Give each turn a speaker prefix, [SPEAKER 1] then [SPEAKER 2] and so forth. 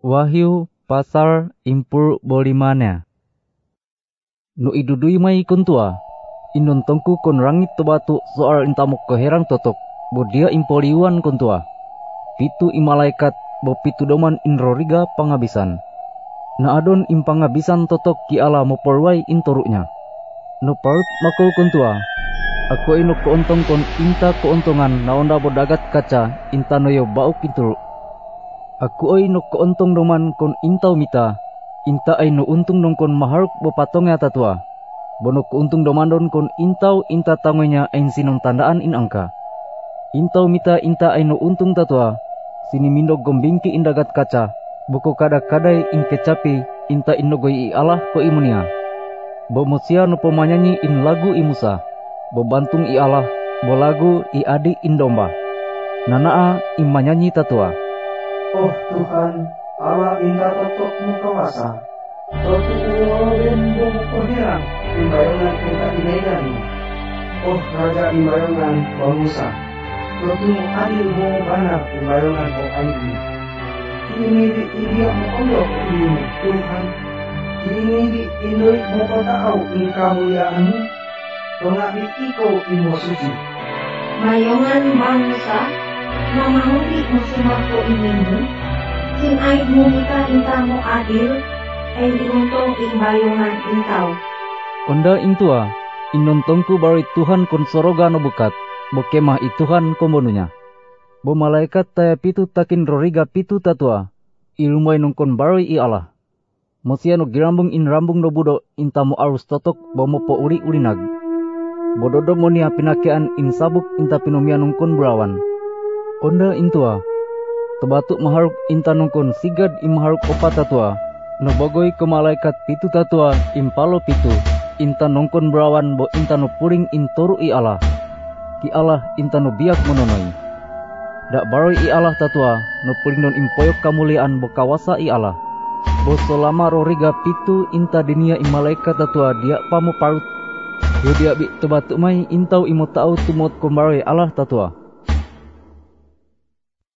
[SPEAKER 1] Wahyu pasal impur bolimanya. Nu idudui mai kuntua. Inun tongku kon rangit tebatu soal intamuk keherang totok. Bodia impoliuan kuntua. Pitu imalaikat bo pitu doman inroriga pangabisan. Na adon impangabisan totok ki ala moporwai intoruknya. Nu parut makau kuntua. Aku ino keontong kon inta keontongan naonda bodagat kaca inta noyo bauk inturuk. Aku oi no keontong doman kon intau mita. Inta ai no untung dong kon maharuk bopatongnya tatua. Bono keuntung domandon kon intau inta tangonya ain sinon tandaan in angka. Intau mita inta ai no untung tatua. Sini mindo gombingki indagat kaca. Boko kada-kadai in kecapi inta innogoi i Allah ko imunia. Bo musia no pemanyanyi in lagu i Musa. Bo bantung i Allah. Bo lagu i adi in domba. Nanaa in manyanyi tatua.
[SPEAKER 2] Oh Tuhan, Allah indah totok mukawasa. Totu uoben bom koherang, imbayongan kita inaidani. Oh Raja imbayongan Musa. Totu adil bom banar imbayongan aidi. Ini di idia mukondok ilmu Tuhan. Ini di indoi mukotau ingkamuliaanmu. Pengabdi iko ilmu suci.
[SPEAKER 3] Bayongan bangsa. Mamahuli musumako inimu, sin ay mumita intamo adil, ay diuntong imbayongan intau.
[SPEAKER 1] Onda intua, inontongku bari Tuhan kon soroga no bukat, bo kemah i Tuhan kombonunya. Bo malaikat taya pitu takin roriga pitu tatua, ilumay nung kon bari i Allah. Mosia no girambung in rambung no budo intamo arus totok bo mopo uri-urinag. Bododo monia pinakean in sabuk inta pinomianung kon berawan. Onda intua, tebatuk maharuk inta nongkon sigad imaharuk opat tatua, no bagoy ke malaikat pitu tatua impalo pitu, inta nongkon berawan bo inta no puring intoru i Allah, ki Allah inta no biak mononoi. Dak baroi i Allah tatua, no puring non impoyok kamuliaan bo kawasa i Allah, bo selama roriga pitu inta dinia i malaikat tatua dia pamo parut, yo dia bi tebatuk mai intau imo tau tumot kombaroi Allah tatua.